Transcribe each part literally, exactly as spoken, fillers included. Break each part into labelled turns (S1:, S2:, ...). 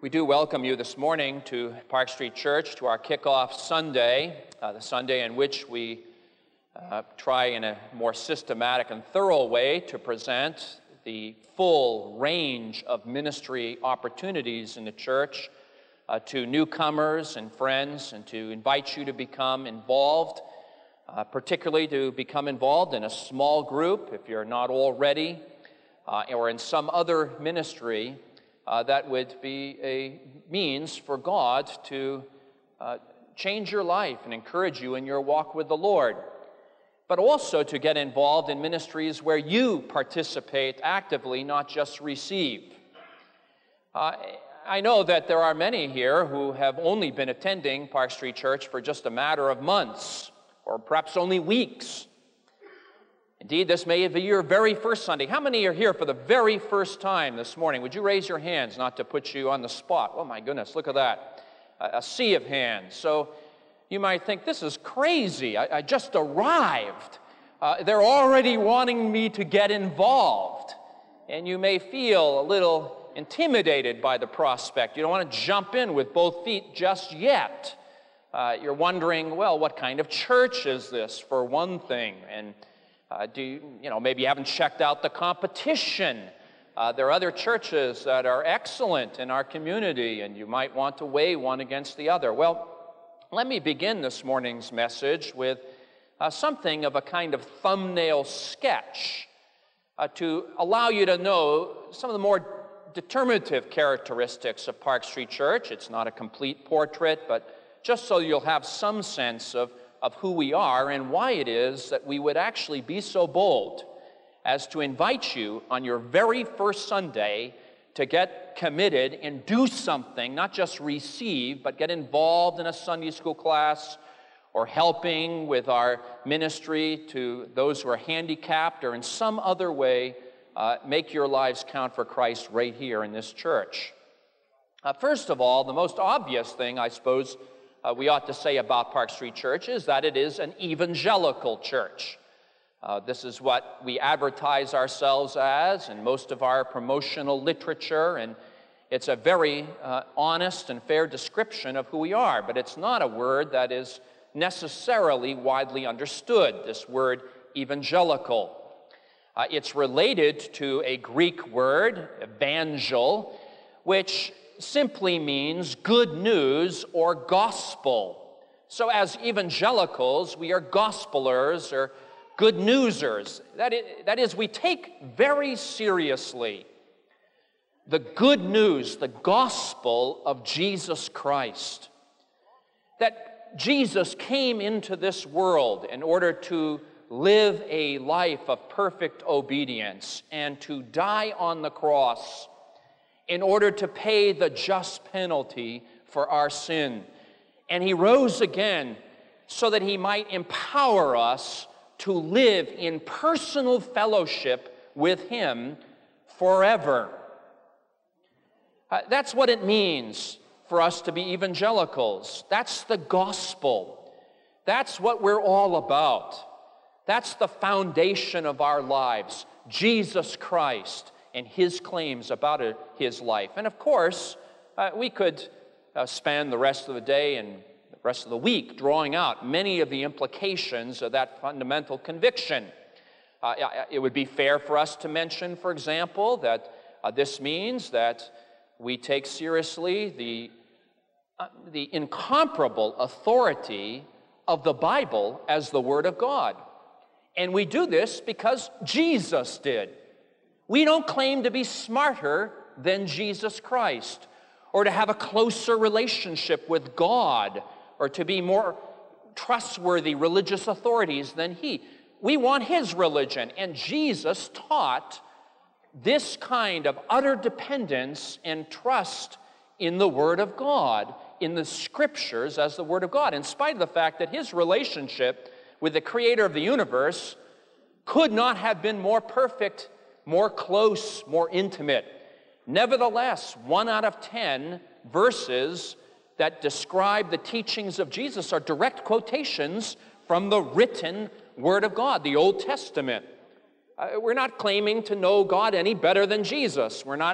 S1: We do welcome you this morning to Park Street Church, to our kickoff Sunday, uh, the Sunday in which we uh, try in a more systematic and thorough way to present the full range of ministry opportunities in the church uh, to newcomers and friends, and to invite you to become involved, uh, particularly to become involved in a small group if you're not already, uh, or in some other ministry. Uh, that would be a means for God to uh, change your life and encourage you in your walk with the Lord. But also to get involved in ministries where you participate actively, not just receive. Uh, I know that there are many here who have only been attending Park Street Church for just a matter of months, or perhaps only weeks. Indeed, this may be your very first Sunday. How many are here for the very first time this morning? Would you raise your hands, not to put you on the spot? Oh my goodness, look at that. A, a sea of hands. So you might think, this is crazy. I, I just arrived. Uh, they're already wanting me to get involved. And you may feel a little intimidated by the prospect. You don't want to jump in with both feet just yet. Uh, you're wondering, well, what kind of church is this, for one thing? And Uh, do you, you know, maybe you haven't checked out the competition. Uh, there are other churches that are excellent in our community, and you might want to weigh one against the other. Well, let me begin this morning's message with uh, something of a kind of thumbnail sketch uh, to allow you to know some of the more determinative characteristics of Park Street Church. It's not a complete portrait, but just so you'll have some sense of of who we are and why it is that we would actually be so bold as to invite you on your very first Sunday to get committed and do something, not just receive, but get involved in a Sunday school class or helping with our ministry to those who are handicapped, or in some other way uh, make your lives count for Christ right here in this church. Uh, first of all, the most obvious thing, I suppose, Uh, we ought to say about Park Street Church is that it is an evangelical church. Uh, this is what we advertise ourselves as in most of our promotional literature, and it's a very uh, honest and fair description of who we are, but it's not a word that is necessarily widely understood, this word evangelical. Uh, it's related to a Greek word, evangel, which simply means good news or gospel. So as evangelicals, we are gospelers or good newsers. That is, that is, we take very seriously the good news, the gospel of Jesus Christ. That Jesus came into this world in order to live a life of perfect obedience and to die on the cross in order to pay the just penalty for our sin. And he rose again so that he might empower us to live in personal fellowship with him forever. Uh, that's what it means for us to be evangelicals. That's the gospel. That's what we're all about. That's the foundation of our lives, Jesus Christ and his claims about it, his life. And of course, uh, we could uh, spend the rest of the day and the rest of the week drawing out many of the implications of that fundamental conviction. Uh, it would be fair for us to mention, for example, that uh, this means that we take seriously the, uh, the incomparable authority of the Bible as the Word of God. And we do this because Jesus did. We don't claim to be smarter than Jesus Christ, or to have a closer relationship with God, or to be more trustworthy religious authorities than he. We want his religion, and Jesus taught this kind of utter dependence and trust in the Word of God, in the Scriptures as the Word of God, in spite of the fact that his relationship with the Creator of the universe could not have been more perfect, more close, more intimate. Nevertheless, one out of ten verses that describe the teachings of Jesus are direct quotations from the written Word of God, the Old Testament. Uh, we're not claiming to know God any better than Jesus. We're not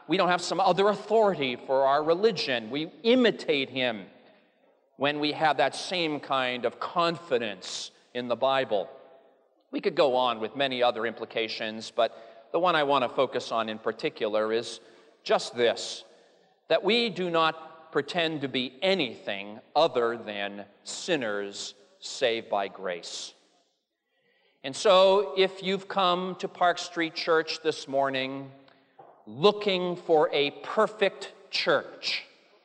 S1: we don't have some other authority for our religion. We imitate him when we have that same kind of confidence in the Bible. We could go on with many other implications, but the one I want to focus on in particular is just this, that we do not pretend to be anything other than sinners saved by grace. And so if you've come to Park Street Church this morning looking for a perfect church,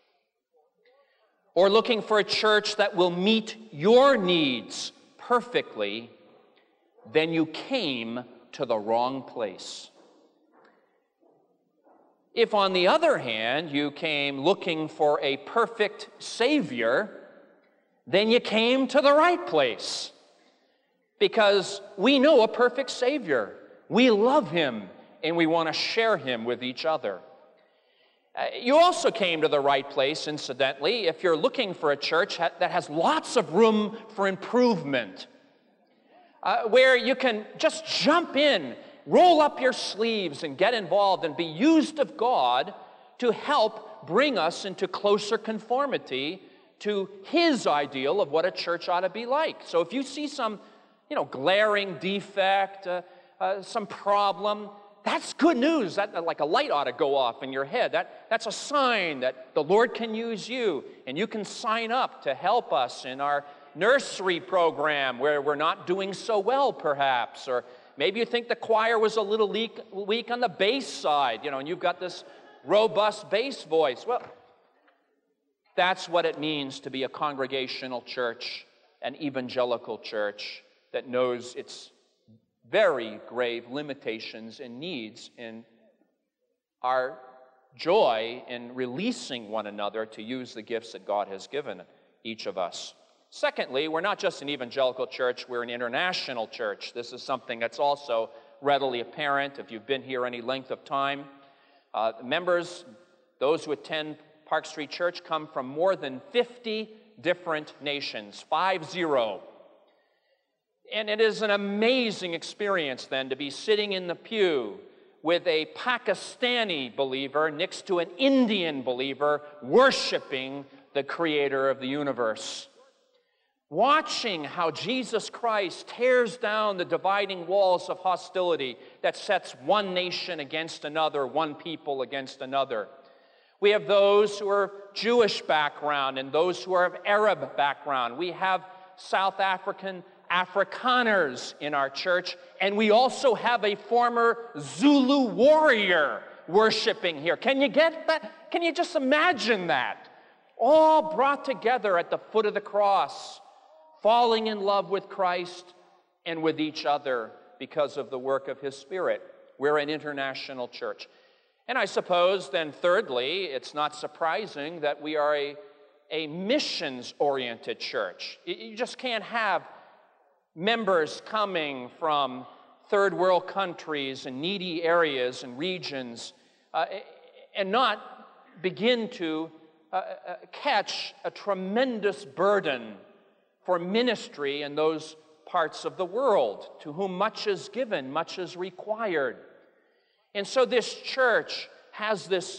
S1: or looking for a church that will meet your needs perfectly, then you came to the wrong place. If, on the other hand, you came looking for a perfect Savior, then you came to the right place. Because we know a perfect Savior. We love him, and we want to share him with each other. Uh, you also came to the right place, incidentally, if you're looking for a church ha- that has lots of room for improvement, uh, where you can just jump in, roll up your sleeves, and get involved and be used of God to help bring us into closer conformity to his ideal of what a church ought to be like. So if you see some, you know, glaring defect, uh, uh, some problem, that's good news. That, like a light ought to go off in your head. That, that's a sign that the Lord can use you, and you can sign up to help us in our nursery program where we're not doing so well, perhaps. Or maybe you think the choir was a little weak, weak on the bass side, you know, and you've got this robust bass voice. Well, that's what it means to be a congregational church, an evangelical church that knows its very grave limitations and needs in our joy in releasing one another to use the gifts that God has given each of us. Secondly, we're not just an evangelical church, we're an international church. This is something that's also readily apparent if you've been here any length of time. Uh, members, those who attend Park Street Church, come from more than fifty different nations, five zero. And it is an amazing experience then to be sitting in the pew with a Pakistani believer next to an Indian believer worshiping the Creator of the universe. Watching how Jesus Christ tears down the dividing walls of hostility that sets one nation against another, one people against another. We have those who are Jewish background and those who are of Arab background. We have South African Afrikaners in our church, and we also have a former Zulu warrior worshiping here. Can you get that? Can you just imagine that? All brought together at the foot of the cross, falling in love with Christ and with each other because of the work of his Spirit. We're an international church. And I suppose then thirdly, it's not surprising that we are a, a missions-oriented church. You just can't have members coming from third world countries and needy areas and regions uh, and not begin to uh, uh, catch a tremendous burden for ministry in those parts of the world to whom much is given, much is required. And so this church has this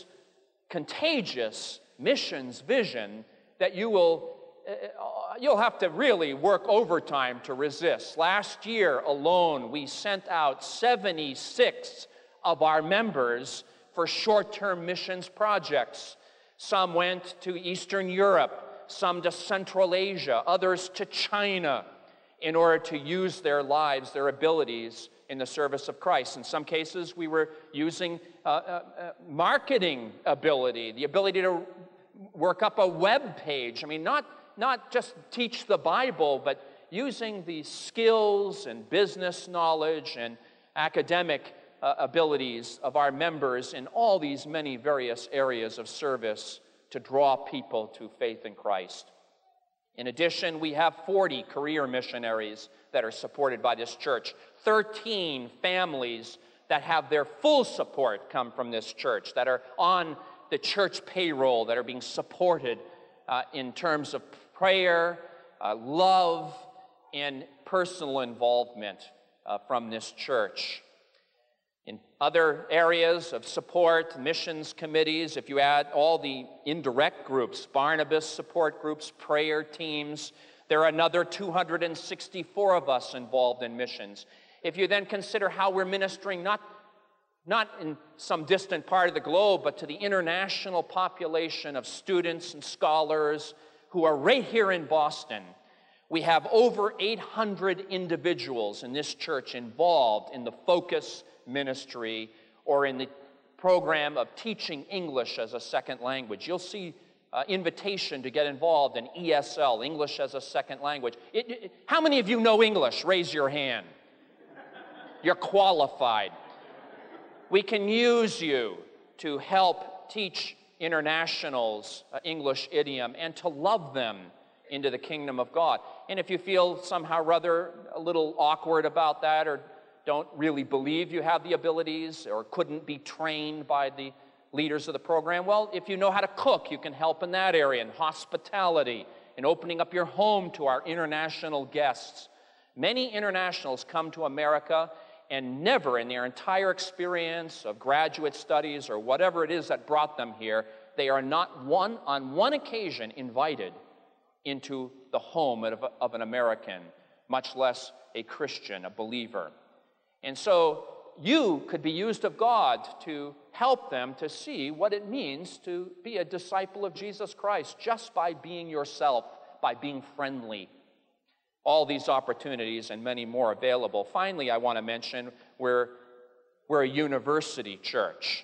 S1: contagious missions vision that you will uh, you'll have to really work overtime to resist. Last year alone, we sent out seventy-six of our members for short-term missions projects. Some went to Eastern Europe, some to Central Asia, others to China, in order to use their lives, their abilities in the service of Christ. In some cases, we were using uh, uh, uh, marketing ability, the ability to work up a web page. I mean, not, not just teach the Bible, but using the skills and business knowledge and academic uh, abilities of our members in all these many various areas of service to draw people to faith in Christ. In addition, we have forty career missionaries that are supported by this church, thirteen families that have their full support come from this church, that are on the church payroll, that are being supported uh, in terms of prayer, uh, love, and personal involvement uh, from this church. In other areas of support, missions committees, if you add all the indirect groups, Barnabas support groups, prayer teams, there are another two hundred sixty-four of us involved in missions. If you then consider how we're ministering not, not in some distant part of the globe, but to the international population of students and scholars who are right here in Boston, we have over eight hundred individuals in this church involved in the Focus ministry or in the program of teaching English as a second language. You'll see uh, invitation to get involved in E S L, English as a second language. It, it, how many of you know English? Raise your hand. You're qualified. We can use you to help teach internationals uh, English idiom and to love them into the kingdom of God. And if you feel somehow rather a little awkward about that, or don't really believe you have the abilities, or couldn't be trained by the leaders of the program, well, if you know how to cook, you can help in that area, in hospitality, in opening up your home to our international guests. Many internationals come to America and never in their entire experience of graduate studies or whatever it is that brought them here, they are not one on one occasion invited into the home of, of an American, much less a Christian, a believer. And so you could be used of God to help them to see what it means to be a disciple of Jesus Christ just by being yourself, by being friendly. All these opportunities and many more available. Finally, I want to mention we're, we're a university church.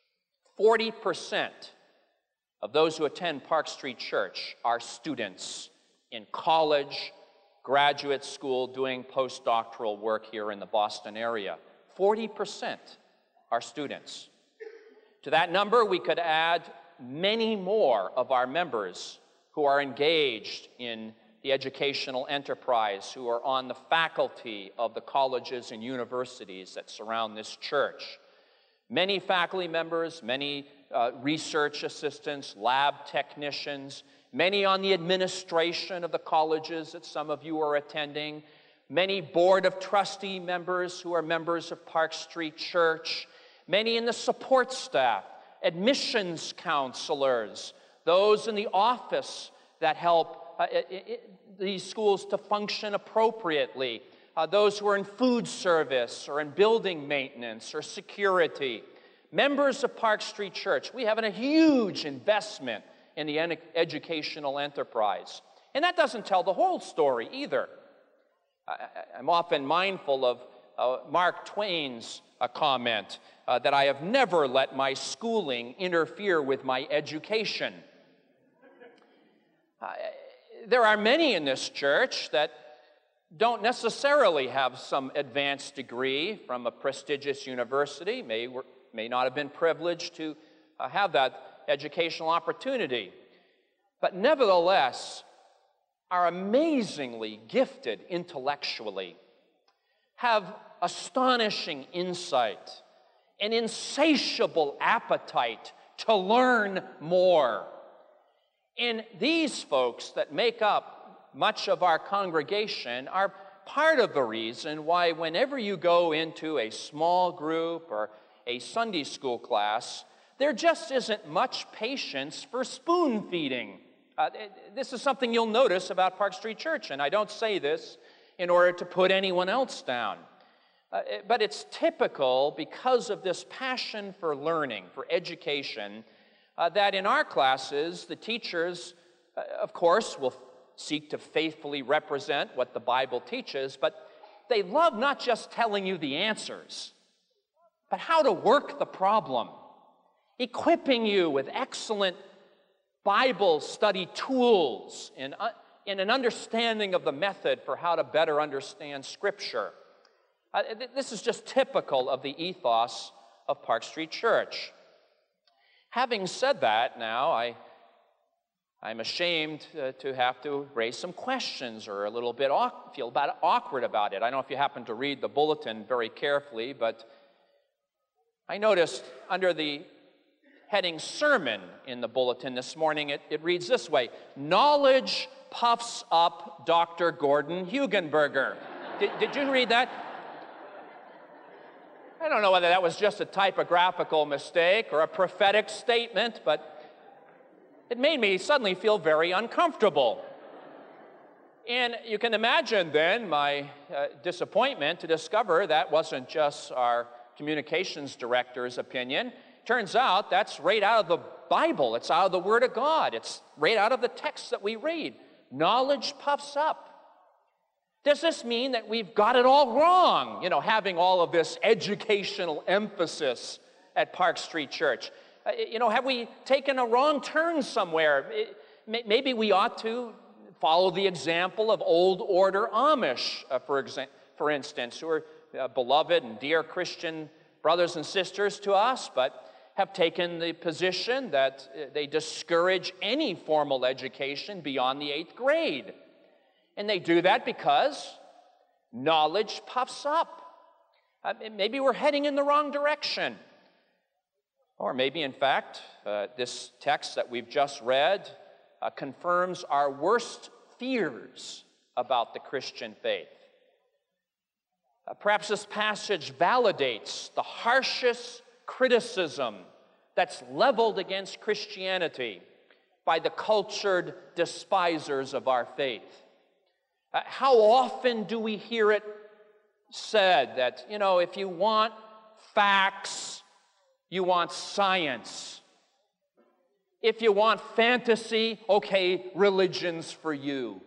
S1: forty percent of those who attend Park Street Church are students in college, graduate school, doing postdoctoral work here in the Boston area. forty percent are students. To that number, we could add many more of our members who are engaged in the educational enterprise, who are on the faculty of the colleges and universities that surround this church. Many faculty members, many uh, research assistants, lab technicians, many on the administration of the colleges that some of you are attending, many board of trustee members who are members of Park Street Church, many in the support staff, admissions counselors, those in the office that help Uh, it, it, these schools to function appropriately, uh, those who are in food service or in building maintenance or security. Members of Park Street Church, we have a huge investment in the en- educational enterprise. And that doesn't tell the whole story either. I, I'm often mindful of uh, Mark Twain's uh, comment uh, that I have never let my schooling interfere with my education. Uh, There are many in this church that don't necessarily have some advanced degree from a prestigious university, may, may not have been privileged to uh, have that educational opportunity, but nevertheless are amazingly gifted intellectually, have astonishing insight, an insatiable appetite to learn more. And these folks that make up much of our congregation are part of the reason why whenever you go into a small group or a Sunday school class, there just isn't much patience for spoon feeding. Uh, this is something you'll notice about Park Street Church, and I don't say this in order to put anyone else down. Uh, but it's typical because of this passion for learning, for education, Uh, that in our classes, the teachers, uh, of course, will f- seek to faithfully represent what the Bible teaches, but they love not just telling you the answers, but how to work the problem, equipping you with excellent Bible study tools and, uh, and an understanding of the method for how to better understand Scripture. Uh, th- this is just typical of the ethos of Park Street Church. Having said that, now I, I'm ashamed uh, to have to raise some questions or a little bit aw- feel about awkward about it. I don't know if you happen to read the bulletin very carefully, but I noticed under the heading Sermon in the bulletin this morning, it, it reads this way: Knowledge puffs up Doctor Gordon Hugenberger. did, did you read that? I don't know whether that was just a typographical mistake or a prophetic statement, but it made me suddenly feel very uncomfortable. And you can imagine then my uh, disappointment to discover that wasn't just our communications director's opinion. Turns out that's right out of the Bible. It's out of the Word of God. It's right out of the text that we read. Knowledge puffs up. Does this mean that we've got it all wrong, you know, having all of this educational emphasis at Park Street Church? Uh, you know, have we taken a wrong turn somewhere? It, may, maybe we ought to follow the example of Old Order Amish, uh, for, exa- for instance, who are uh, beloved and dear Christian brothers and sisters to us, but have taken the position that uh, they discourage any formal education beyond the eighth grade. And they do that because knowledge puffs up. Uh, maybe we're heading in the wrong direction. Or maybe, in fact, uh, this text that we've just read uh, confirms our worst fears about the Christian faith. Uh, perhaps this passage validates the harshest criticism that's leveled against Christianity by the cultured despisers of our faith. Uh, how often do we hear it said that, you know, if you want facts, you want science. If you want fantasy, okay, religion's for you.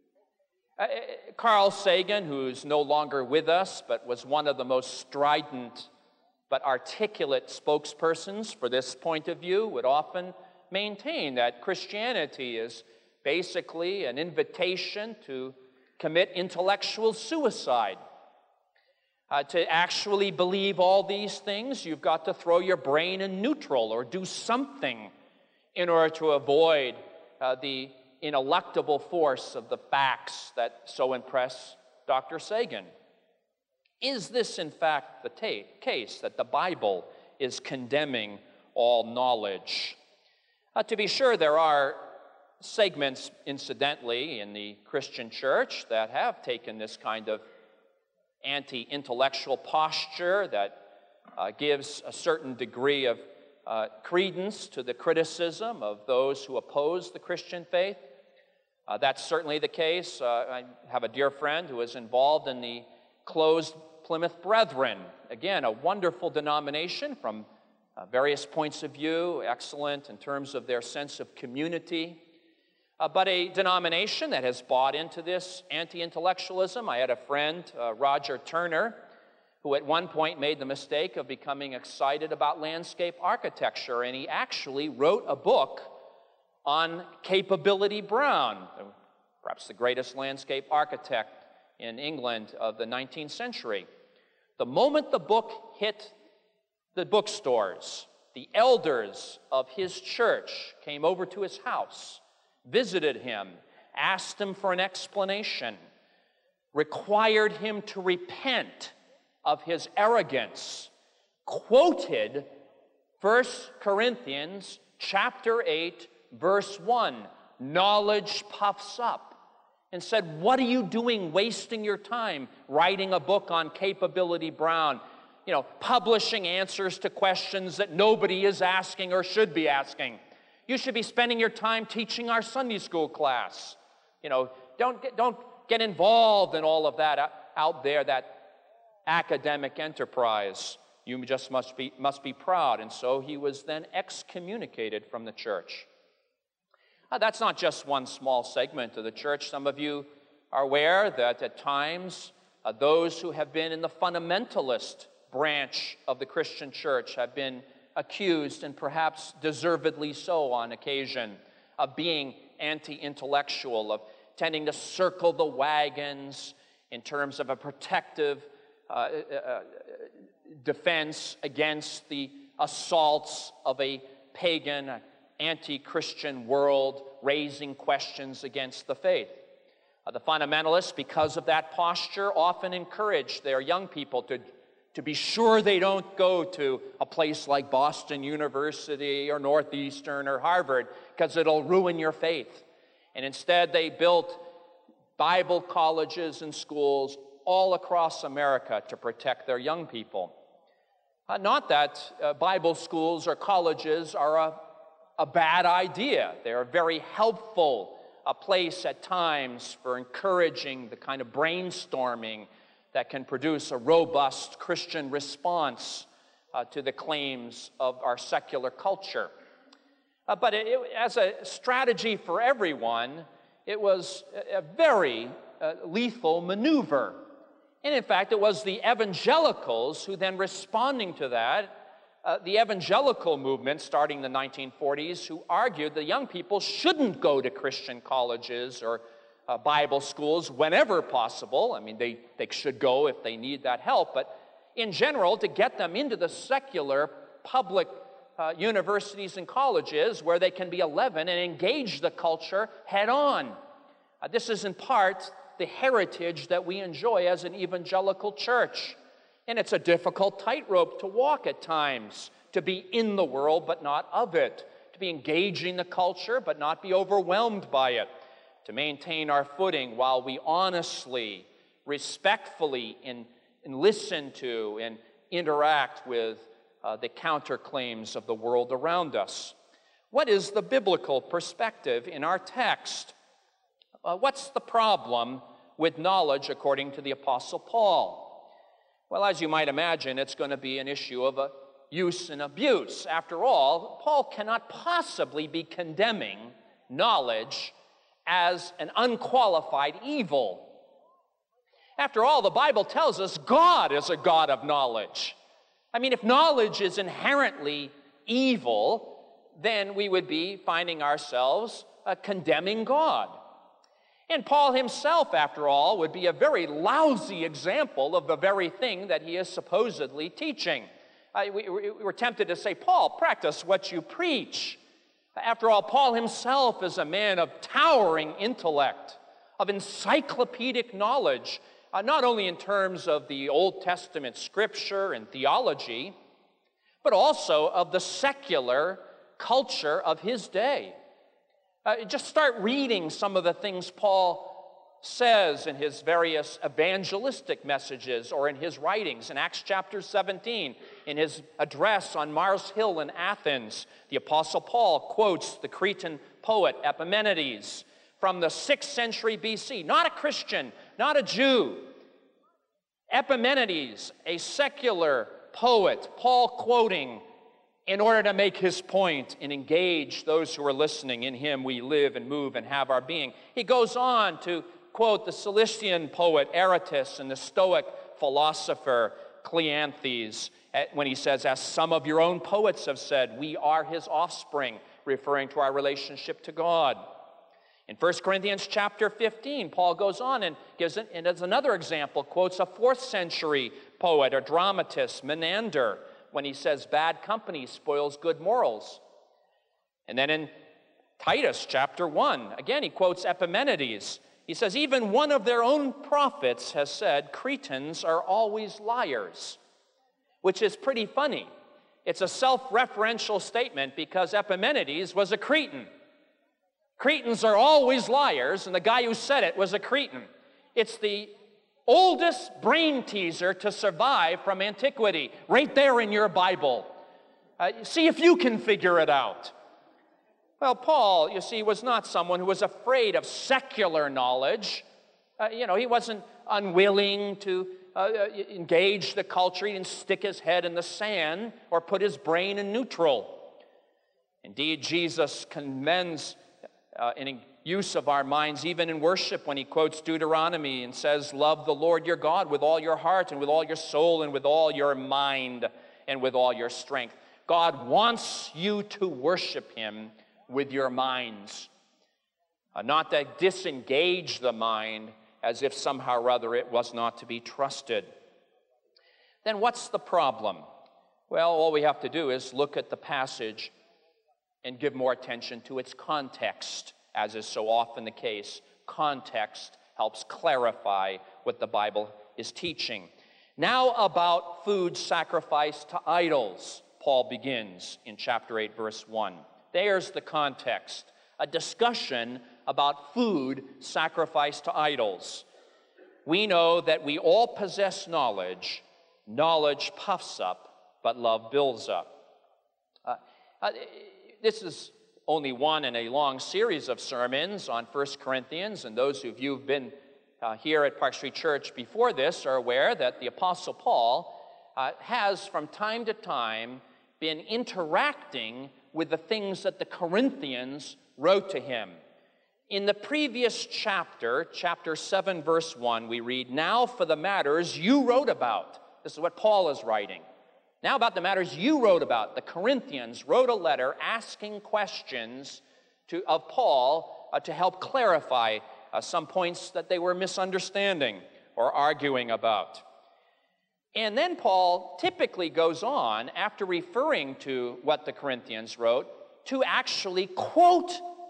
S1: Uh, Carl Sagan, who's no longer with us, but was one of the most strident but articulate spokespersons for this point of view, would often maintain that Christianity is basically an invitation to commit intellectual suicide. Uh, to actually believe all these things, you've got to throw your brain in neutral or do something in order to avoid uh, the ineluctable force of the facts that so impress Doctor Sagan. Is this, in fact, the ta- case that the Bible is condemning all knowledge? Uh, to be sure, there are segments, incidentally, in the Christian church that have taken this kind of anti-intellectual posture that uh, gives a certain degree of uh, credence to the criticism of those who oppose the Christian faith. Uh, that's certainly the case. Uh, I have a dear friend who is involved in the Closed Plymouth Brethren. Again, a wonderful denomination from uh, various points of view, excellent in terms of their sense of community. Uh, but a denomination that has bought into this anti-intellectualism. I had a friend, uh, Roger Turner, who at one point made the mistake of becoming excited about landscape architecture, and he actually wrote a book on Capability Brown, perhaps the greatest landscape architect in England of the nineteenth century. The moment the book hit the bookstores, the elders of his church came over to his house, visited him, asked him for an explanation, required him to repent of his arrogance, quoted First Corinthians chapter eight, verse one, knowledge puffs up, and said, what are you doing wasting your time writing a book on Capability Brown, you know, publishing answers to questions that nobody is asking or should be asking? You should be spending your time teaching our Sunday school class. You know, don't get, don't get involved in all of that out, out there, that academic enterprise. You just must be, must be proud. And so he was then excommunicated from the church. Uh, that's not just one small segment of the church. Some of you are aware that at times uh, those who have been in the fundamentalist branch of the Christian church have been accused, and perhaps deservedly so on occasion, of being anti-intellectual, of tending to circle the wagons in terms of a protective uh, uh, defense against the assaults of a pagan, anti-Christian world, raising questions against the faith. Uh, the fundamentalists, because of that posture, often encourage their young people to to be sure they don't go to a place like Boston University or Northeastern or Harvard, because it'll ruin your faith. And instead, they built Bible colleges and schools all across America to protect their young people. Uh, not that uh, Bible schools or colleges are a, a bad idea. They are very helpful, a place at times for encouraging the kind of brainstorming that can produce a robust Christian response uh, to the claims of our secular culture. Uh, but it, it, as a strategy for everyone, it was a, a very uh, lethal maneuver. And in fact, it was the evangelicals who then, responding to that, uh, the evangelical movement starting in the nineteen forties, who argued that young people shouldn't go to Christian colleges or uh, Bible schools whenever possible. I mean, they, they should go if they need that help, but in general, to get them into the secular public uh, universities and colleges where they can be eleven and engage the culture head on. Uh, this is in part the heritage that we enjoy as an evangelical church. And it's a difficult tightrope to walk at times, to be in the world but not of it, to be engaging the culture but not be overwhelmed by it, to maintain our footing while we honestly, respectfully in, in listen to and interact with uh, the counterclaims of the world around us. What is the biblical perspective in our text? Uh, what's the problem with knowledge according to the Apostle Paul? Well, as you might imagine, it's going to be an issue of uh, use and abuse. After all, Paul cannot possibly be condemning knowledge as an unqualified evil. After all, the Bible tells us God is a God of knowledge. I mean, if knowledge is inherently evil, then we would be finding ourselves uh, condemning God. And Paul himself, after all, would be a very lousy example of the very thing that he is supposedly teaching. Uh, we, we were tempted to say, Paul, practice what you preach. After all, Paul himself is a man of towering intellect, of encyclopedic knowledge, uh, not only in terms of the Old Testament scripture and theology, but also of the secular culture of his day. Uh, just start reading some of the things Paul says in his various evangelistic messages or in his writings. In Acts chapter seventeen, in his address on Mars Hill in Athens, the Apostle Paul quotes the Cretan poet Epimenides from the sixth century B C. Not a Christian, not a Jew. Epimenides, a secular poet, Paul quoting in order to make his point and engage those who are listening. In him we live and move and have our being. He goes on to quote the Cilician poet Aratus and the Stoic philosopher Cleanthes when he says, as some of your own poets have said, we are his offspring, referring to our relationship to God. In First Corinthians chapter fifteen, Paul goes on and gives it, and as another example, quotes a fourth century poet or dramatist, Menander, when he says bad company spoils good morals. And then in Titus chapter one, again he quotes Epimenides. He says, even one of their own prophets has said, Cretans are always liars, which is pretty funny. It's a self-referential statement because Epimenides was a Cretan. Cretans are always liars, and the guy who said it was a Cretan. It's the oldest brain teaser to survive from antiquity, right there in your Bible. Uh, see if you can figure it out. Well, Paul, you see, was not someone who was afraid of secular knowledge. Uh, you know, he wasn't unwilling to uh, engage the culture. He didn't stick his head in the sand or put his brain in neutral. Indeed, Jesus commends uh, in use of our minds, even in worship, when he quotes Deuteronomy and says, love the Lord your God with all your heart and with all your soul and with all your mind and with all your strength. God wants you to worship him with your minds, uh, not to disengage the mind as if somehow or other it was not to be trusted. Then what's the problem? Well, all we have to do is look at the passage and give more attention to its context. As is so often the case, context helps clarify what the Bible is teaching. Now about food sacrificed to idols, Paul begins in chapter eight, verse one. There's the context, a discussion about food sacrificed to idols. We know that we all possess knowledge. Knowledge puffs up, but love builds up. Uh, uh, this is only one in a long series of sermons on First Corinthians, and those of you who've been uh, here at Park Street Church before this are aware that the Apostle Paul uh, has from time to time been interacting with the things that the Corinthians wrote to him. In the previous chapter, chapter seven, verse one, we read, "Now for the matters you wrote about." This is what Paul is writing. Now about the matters you wrote about. The Corinthians wrote a letter asking questions to, of Paul uh, to help clarify uh, some points that they were misunderstanding or arguing about. And then Paul typically goes on, after referring to what the Corinthians wrote, to actually quote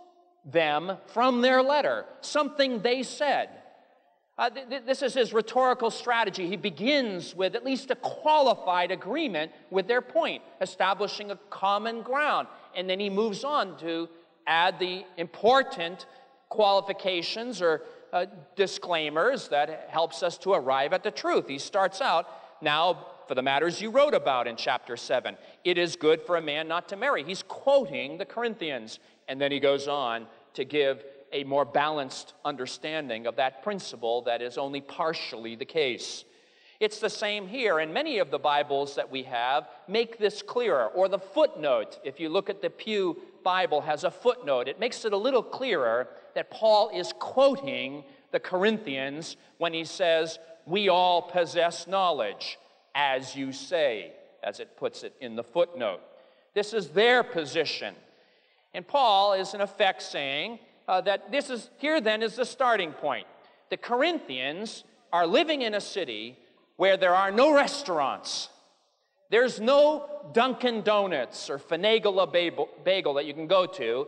S1: them from their letter, something they said. Uh, th- th- this is his rhetorical strategy. He begins with at least a qualified agreement with their point, establishing a common ground. And then he moves on to add the important qualifications or uh, disclaimers that helps us to arrive at the truth. He starts out, "Now, for the matters you wrote about in chapter seven, it is good for a man not to marry." He's quoting the Corinthians. And then he goes on to give a more balanced understanding of that principle that is only partially the case. It's the same here, and many of the Bibles that we have make this clearer, or the footnote, if you look at the Pew Bible, has a footnote. It makes it a little clearer that Paul is quoting the Corinthians when he says, "We all possess knowledge, as you say," as it puts it in the footnote. This is their position. And Paul is in effect saying uh, that this is, here then is the starting point. The Corinthians are living in a city where there are no restaurants. There's no Dunkin' Donuts or Finagala Bagel that you can go to,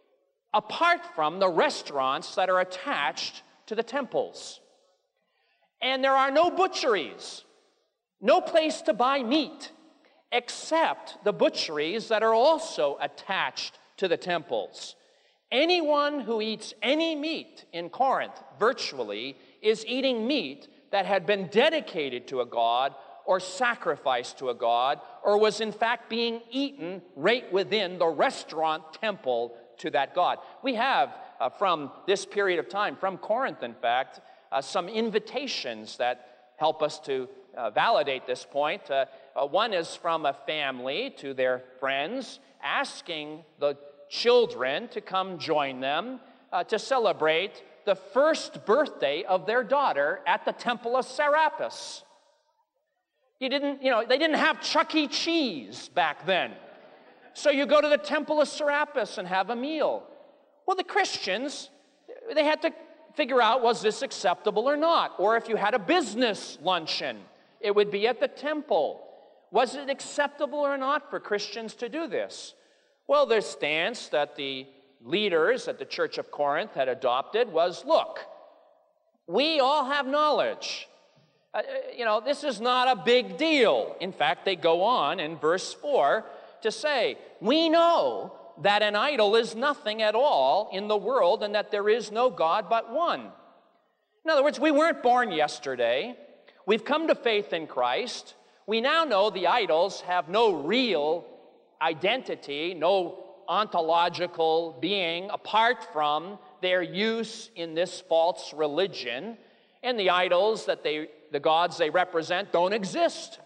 S1: apart from the restaurants that are attached to the temples. And there are no butcheries, no place to buy meat, except the butcheries that are also attached to the temples. Anyone who eats any meat in Corinth, virtually, is eating meat that had been dedicated to a god or sacrificed to a god, or was in fact being eaten right within the restaurant temple to that god. We have, uh, from this period of time, from Corinth in fact, uh, some invitations that help us to uh, validate this point. Uh, uh, one is from a family to their friends, asking the children to come join them uh, to celebrate the first birthday of their daughter at the Temple of Serapis. You didn't, you know, they didn't have Chuck E. Cheese back then. So you go to the Temple of Serapis and have a meal. Well, the Christians, they had to figure out, was this acceptable or not? Or if you had a business luncheon, it would be at the temple. Was it acceptable or not for Christians to do this? Well, the stance that the leaders at the Church of Corinth had adopted was, look, we all have knowledge. Uh, you know, this is not a big deal. In fact, they go on in verse four to say, we know that an idol is nothing at all in the world and that there is no God but one. In other words, we weren't born yesterday. We've come to faith in Christ. We now know the idols have no real identity, no ontological being apart from their use in this false religion, and the idols that they, the gods they represent don't exist.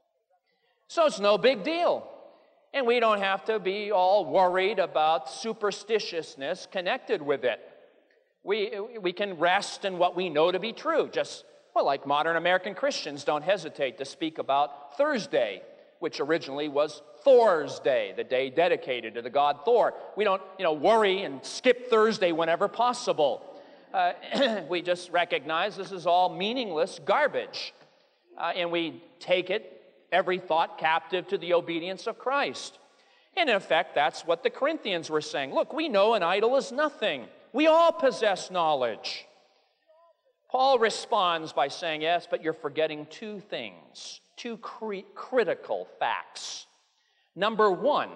S1: So it's no big deal. And we don't have to be all worried about superstitiousness connected with it. We, we can rest in what we know to be true, just, well, like modern American Christians don't hesitate to speak about Thursday, which originally was Thor's Day, the day dedicated to the god Thor. We don't, you know, worry and skip Thursday whenever possible. Uh, we just recognize this is all meaningless garbage. Uh, and we take it, every thought, captive to the obedience of Christ. And in effect, that's what the Corinthians were saying. Look, we know an idol is nothing. We all possess knowledge. Paul responds by saying, yes, but you're forgetting two things, two cri- critical facts. Number one,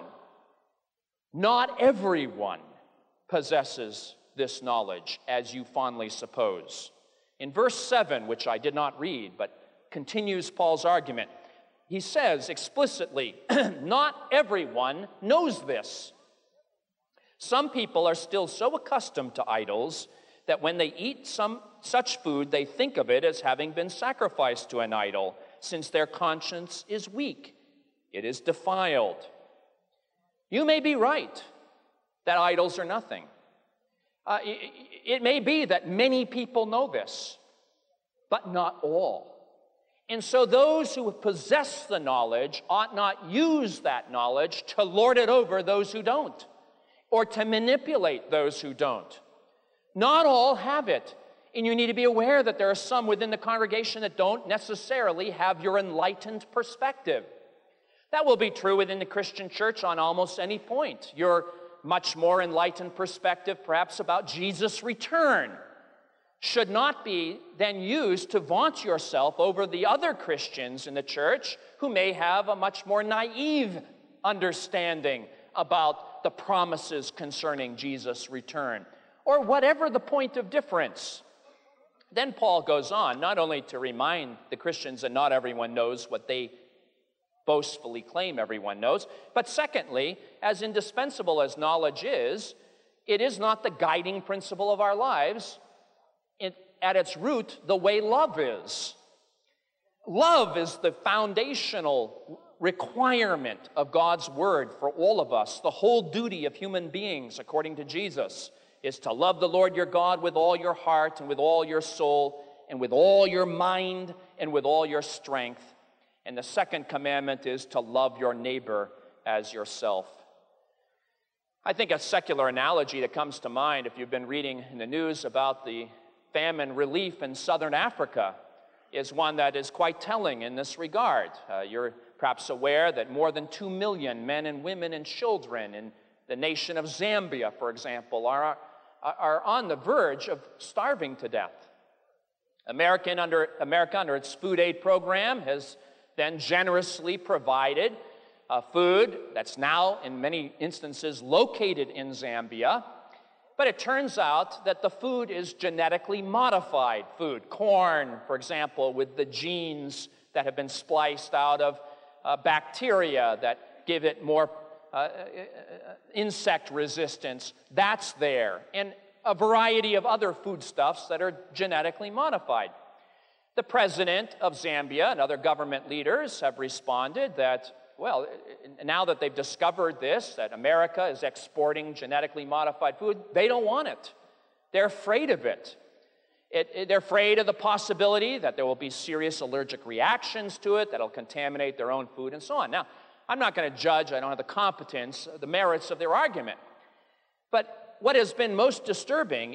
S1: not everyone possesses this knowledge, as you fondly suppose. In verse seven, which I did not read, but continues Paul's argument, he says explicitly, not everyone knows this. Some people are still so accustomed to idols that when they eat some such food, they think of it as having been sacrificed to an idol, since their conscience is weak. It is defiled. You may be right that idols are nothing. Uh, it, it may be that many people know this, but not all. And so those who possess the knowledge ought not use that knowledge to lord it over those who don't, or to manipulate those who don't. Not all have it, and you need to be aware that there are some within the congregation that don't necessarily have your enlightened perspective. That will be true within the Christian church on almost any point. Your much more enlightened perspective, perhaps about Jesus' return, should not be then used to vaunt yourself over the other Christians in the church who may have a much more naive understanding about the promises concerning Jesus' return, or whatever the point of difference. Then Paul goes on, not only to remind the Christians that not everyone knows what they boastfully claim everyone knows, but secondly, as indispensable as knowledge is, it is not the guiding principle of our lives. It, at its root, the way love is. Love is the foundational requirement of God's word for all of us. The whole duty of human beings, according to Jesus, is to love the Lord your God with all your heart and with all your soul and with all your mind and with all your strength. And the second commandment is to love your neighbor as yourself. I think a secular analogy that comes to mind, if you've been reading in the news about the famine relief in southern Africa, is one that is quite telling in this regard. Uh, you're perhaps aware that more than two million men and women and children in the nation of Zambia, for example, are, are on the verge of starving to death. American under, America, under its food aid program, has then generously provided uh, food that's now, in many instances, located in Zambia. But it turns out that the food is genetically modified food. Corn, for example, with the genes that have been spliced out of uh, bacteria that give it more uh, insect resistance, that's there. And a variety of other foodstuffs that are genetically modified. The president of Zambia and other government leaders have responded that, well, now that they've discovered this, that America is exporting genetically modified food, they don't want it. They're afraid of it. It, it. They're afraid of the possibility that there will be serious allergic reactions to it that'll contaminate their own food and so on. Now, I'm not going to judge, I don't have the competence, the merits of their argument. But what has been most disturbing,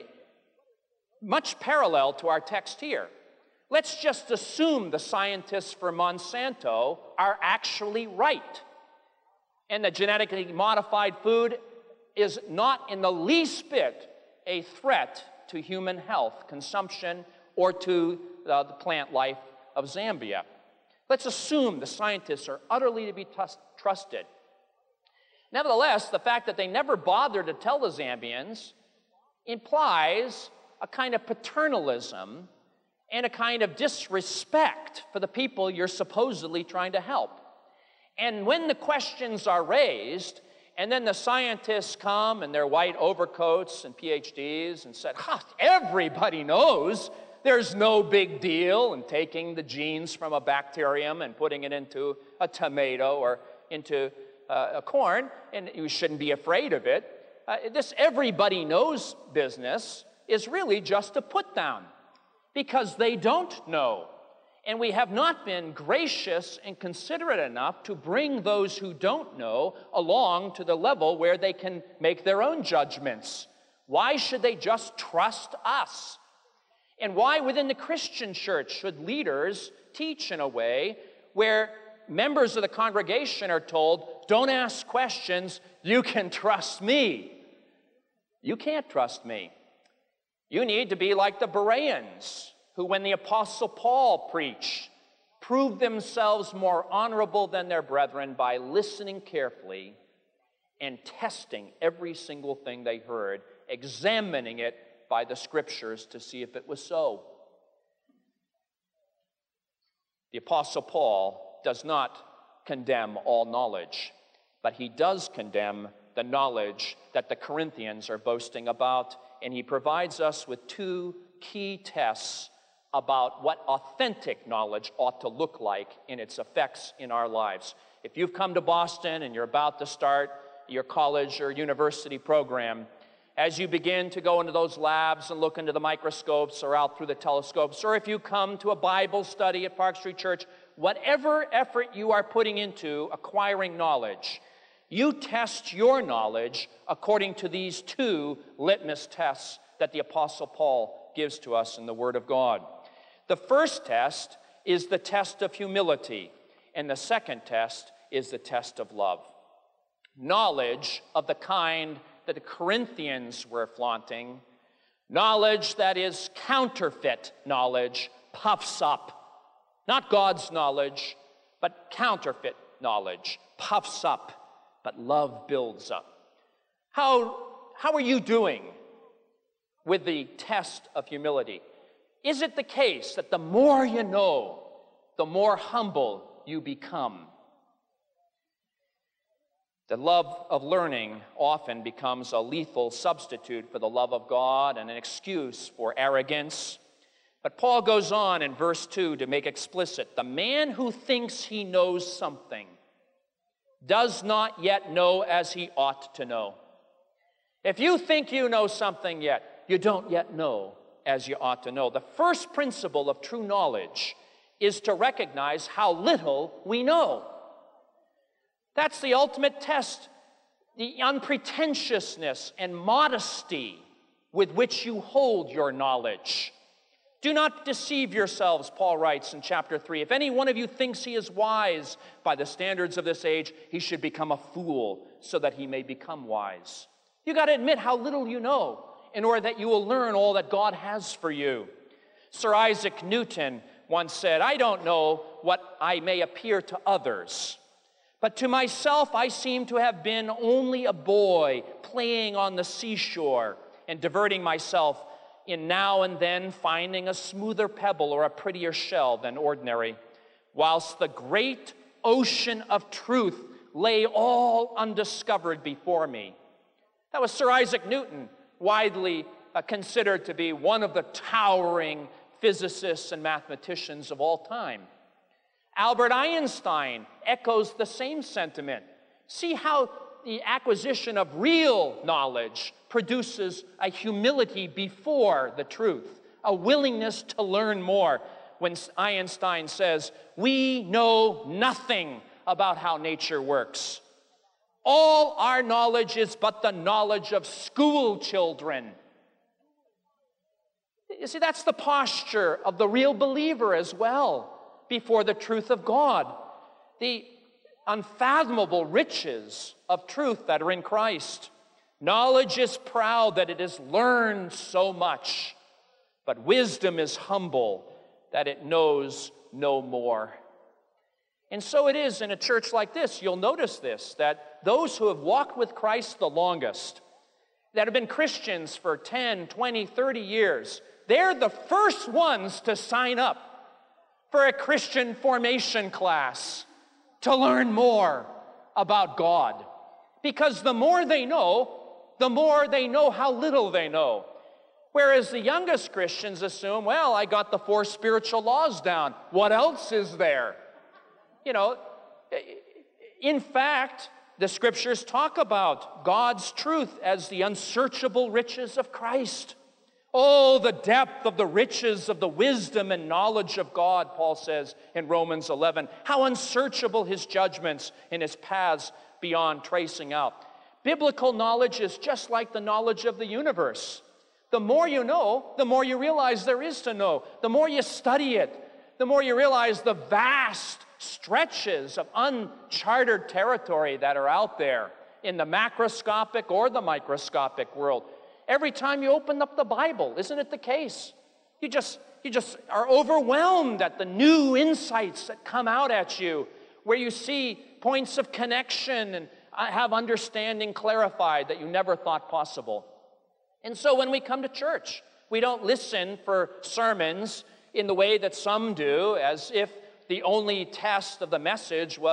S1: much parallel to our text here, let's just assume the scientists for Monsanto are actually right, and that genetically modified food is not in the least bit a threat to human health, consumption, or to uh, the plant life of Zambia. Let's assume the scientists are utterly to be trust- trusted. Nevertheless, the fact that they never bothered to tell the Zambians implies a kind of paternalism and a kind of disrespect for the people you're supposedly trying to help. And when the questions are raised, and then the scientists come in their white overcoats and P H Ds and said, ha, everybody knows there's no big deal in taking the genes from a bacterium and putting it into a tomato or into uh, a corn, and you shouldn't be afraid of it. Uh, this everybody knows business is really just a put down, because they don't know. And we have not been gracious and considerate enough to bring those who don't know along to the level where they can make their own judgments. Why should they just trust us? And why within the Christian church should leaders teach in a way where members of the congregation are told, don't ask questions, you can trust me? You can't trust me. You need to be like the Bereans, who, when the Apostle Paul preached, proved themselves more honorable than their brethren by listening carefully and testing every single thing they heard, examining it by the Scriptures to see if it was so. The Apostle Paul does not condemn all knowledge, but he does condemn the knowledge that the Corinthians are boasting about, and he provides us with two key tests about what authentic knowledge ought to look like in its effects in our lives. If you've come to Boston and you're about to start your college or university program, as you begin to go into those labs and look into the microscopes or out through the telescopes, or if you come to a Bible study at Park Street Church, whatever effort you are putting into acquiring knowledge, you test your knowledge according to these two litmus tests that the Apostle Paul gives to us in the Word of God. The first test is the test of humility, and the second test is the test of love. Knowledge of the kind that the Corinthians were flaunting, knowledge that is counterfeit knowledge, puffs up. Not God's knowledge, but counterfeit knowledge, puffs up. But love builds up. How, how are you doing with the test of humility? Is it the case that the more you know, the more humble you become? The love of learning often becomes a lethal substitute for the love of God and an excuse for arrogance. But Paul goes on in verse two to make explicit, the man who thinks he knows something does not yet know as he ought to know. If you think you know something yet, you don't yet know as you ought to know. The first principle of true knowledge is to recognize how little we know. That's the ultimate test, the unpretentiousness and modesty with which you hold your knowledge. Do not deceive yourselves, Paul writes in chapter three. If any one of you thinks he is wise by the standards of this age, he should become a fool so that he may become wise. You got to admit how little you know in order that you will learn all that God has for you. Sir Isaac Newton once said, I don't know what I may appear to others, but to myself I seem to have been only a boy playing on the seashore and diverting myself in now and then finding a smoother pebble or a prettier shell than ordinary, whilst the great ocean of truth lay all undiscovered before me. That was Sir Isaac Newton, widely uh, considered to be one of the towering physicists and mathematicians of all time. Albert Einstein echoes the same sentiment. See how the acquisition of real knowledge produces a humility before the truth, a willingness to learn more. When Einstein says, we know nothing about how nature works. All our knowledge is but the knowledge of school children. You see, that's the posture of the real believer as well before the truth of God. The unfathomable riches of truth that are in Christ. Knowledge is proud that it has learned so much, but wisdom is humble that it knows no more. And so it is in a church like this. You'll notice this, that those who have walked with Christ the longest, that have been Christians for ten, twenty, thirty years, they're the first ones to sign up for a Christian formation class to learn more about God. Because the more they know, the more they know how little they know. Whereas the youngest Christians assume, well, I got the four spiritual laws down. What else is there? You know, in fact, the scriptures talk about God's truth as the unsearchable riches of Christ. Oh, the depth of the riches of the wisdom and knowledge of God, Paul says in Romans eleven. How unsearchable his judgments and his paths beyond tracing out. Biblical knowledge is just like the knowledge of the universe. The more you know, the more you realize there is to know. The more you study it, the more you realize the vast stretches of uncharted territory that are out there in the macroscopic or the microscopic world. Every time you open up the Bible, isn't it the case? You just, you just are overwhelmed at the new insights that come out at you, where you see points of connection and have understanding clarified that you never thought possible. And so when we come to church, we don't listen for sermons in the way that some do, as if the only test of the message was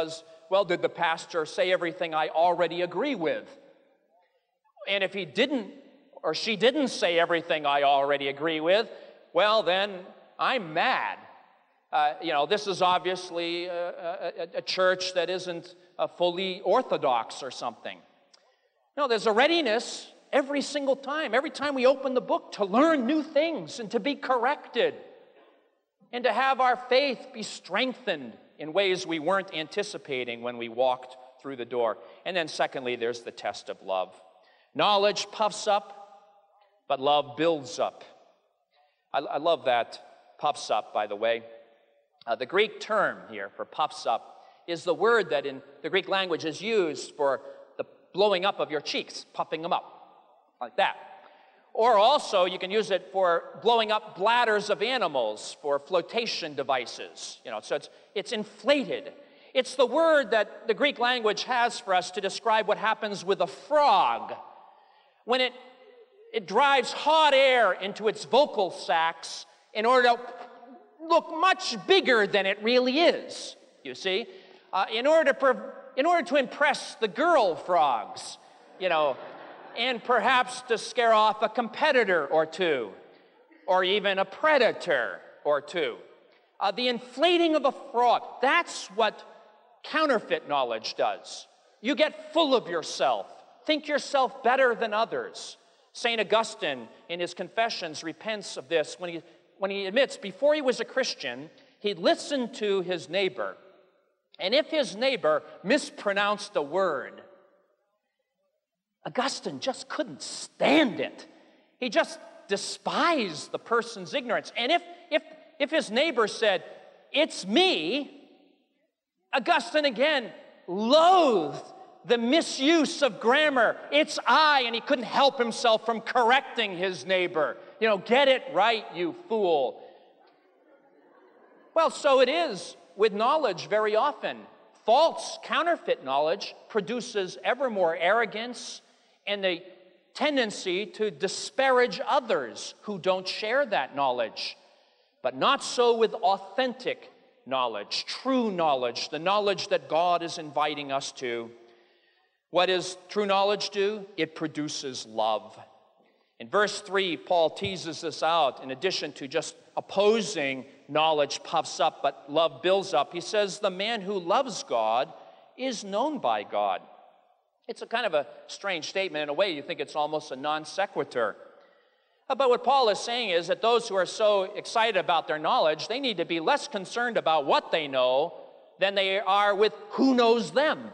S1: well, did the pastor say everything I already agree with? And if he didn't, or she didn't say everything I already agree with, well, then I'm mad. Uh, you know, this is obviously a, a, a church that isn't uh, fully orthodox or something. No, there's a readiness every single time, every time we open the book, to learn new things and to be corrected and to have our faith be strengthened in ways we weren't anticipating when we walked through the door. And then secondly, there's the test of love. Knowledge puffs up, but love builds up. I, I love that puffs up, by the way. Uh, the Greek term here for puffs up is the word that in the Greek language is used for the blowing up of your cheeks, puffing them up, like that. Or also, you can use it for blowing up bladders of animals for flotation devices. You know, so it's, it's inflated. It's the word that the Greek language has for us to describe what happens with a frog when it, it drives hot air into its vocal sacs in order to look much bigger than it really is, you see, uh, in order to per- in order to impress the girl frogs, you know, and perhaps to scare off a competitor or two, or even a predator or two. Uh, the inflating of a frog, that's what counterfeit knowledge does. You get full of yourself, think yourself better than others. Saint Augustine, in his Confessions, repents of this when he when he admits before he was a Christian, he listened to his neighbor. And if his neighbor mispronounced a word, Augustine just couldn't stand it. He just despised the person's ignorance. And if, if, if his neighbor said, "It's me," Augustine again loathed the misuse of grammar. "It's I," and he couldn't help himself from correcting his neighbor. You know, "Get it right, you fool." Well, so it is with knowledge very often. False, counterfeit knowledge produces ever more arrogance and the tendency to disparage others who don't share that knowledge. But not so with authentic knowledge, true knowledge, the knowledge that God is inviting us to. What does true knowledge do? It produces love. In verse three, Paul teases this out. In addition to just opposing knowledge puffs up, but love builds up, he says, the man who loves God is known by God. It's a kind of a strange statement. In a way, you think it's almost a non sequitur. But what Paul is saying is that those who are so excited about their knowledge, they need to be less concerned about what they know than they are with who knows them.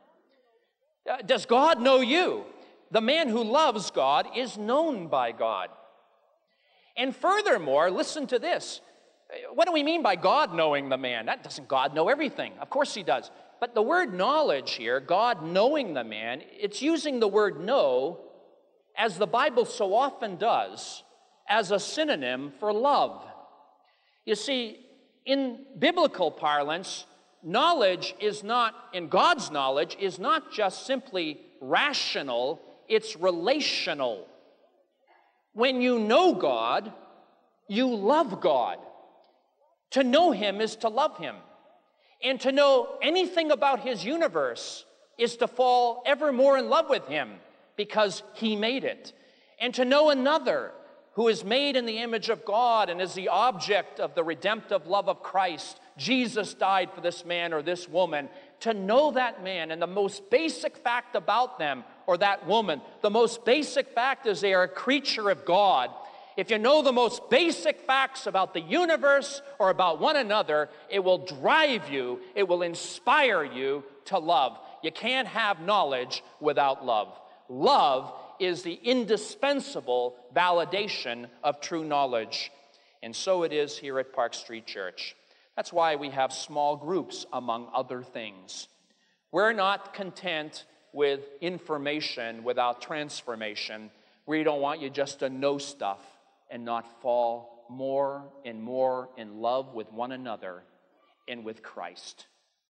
S1: Uh, does God know you? The man who loves God is known by God. And furthermore, listen to this. What do we mean by God knowing the man? That doesn't God know everything? Of course he does. But the word knowledge here, God knowing the man, it's using the word know, as the Bible so often does, as a synonym for love. You see, in biblical parlance, knowledge is not, in God's knowledge, is not just simply rational, it's relational. When you know God, you love God. To know him is to love him. And to know anything about his universe is to fall ever more in love with him because he made it. And to know another who is made in the image of God and is the object of the redemptive love of Christ. Jesus died for this man or this woman. To know that man and the most basic fact about them or that woman, the most basic fact is they are a creature of God. If you know the most basic facts about the universe or about one another, it will drive you, it will inspire you to love. You can't have knowledge without love. Love is the indispensable validation of true knowledge. And so it is here at Park Street Church. That's why we have small groups, among other things. We're not content with information without transformation. We don't want you just to know stuff and not fall more and more in love with one another and with Christ.